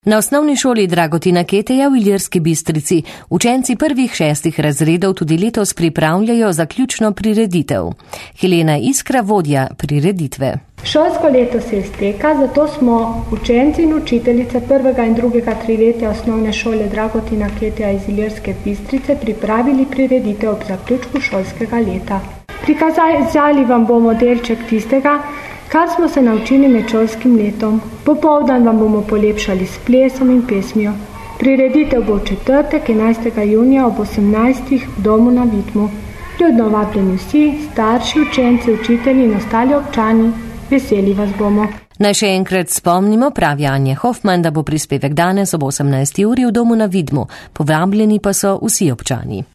Na osnovni šoli Dragotina Keteja v Ilirski Bistrici učenci prvih 6 razredov tudi letos pripravljajo zaključno prireditev. Helena Iskra, vodja prireditve. Šolsko leto se izteka, zato smo učenci in učiteljice 1. in 2. triletja osnovne šole Dragotina Keteja iz Ilirske Bistrice pripravili prireditev ob zaključku šolskega leta. Prikazali vam bomo delček tistega, kar smo se naučili med šolskim letom. Popoldan vam bomo polepšali s plesom in pesmijo. Prireditev bo v četrtek, 11. junija ob 18. v domu na Vidmu. Ljudno vabljeni vsi, starši, učenci, učitelji in ostali občani, veseli vas bomo. Naj še enkrat spomnimo, pravi Anja Hoffman, da bo prispevek danes ob 18. uri v domu na Vidmu. Povabljeni pa so vsi občani.